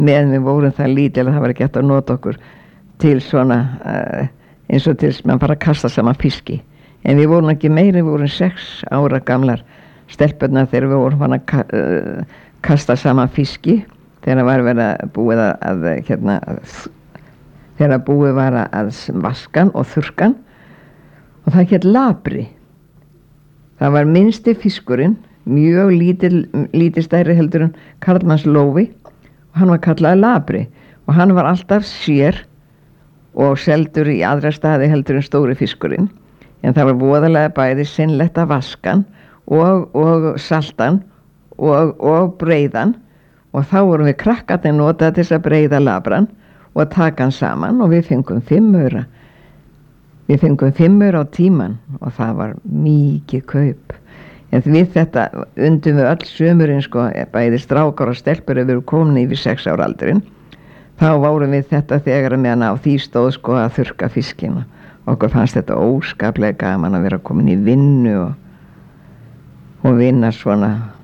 meðan við vorum það lítil að það var ekki hægt að nota okkur til svona eins og til mann fara að kasta saman fiski. En við vorum ekki meiri, við vorum 6 ára gamlar stelpurnar þegar við vorum fann að kasta saman fiski þegar var verið að búið þegar búið var að vaskan og þurrkan og það hét labri. Það var minnsti fiskurinn, mjög lítið stærri heldur en karlmannslófi og hann var kallaður labri og hann var alltaf sér og seldur í aðra staði heldur en stóri fiskurinn. En það var voðalega bæði sinnlegt að vaskan og saltan og breiðan og þá vorum við krakkarnir notað til þess að breiða labran og taka hann saman og við fengum 5 aura. Við fengum 5 aura á tíman og það var mikið kaup. En við þetta undum við öll sömurinn sko, bæði strákar og stelpur ef við erum komin yfir 6 ára aldurinn. Þá vorum við þetta þegar meðan á því stóð sko að þurrka fiskina. Okkur fannst þetta óskaplega gaman að vera komin í vinnu og vinna svona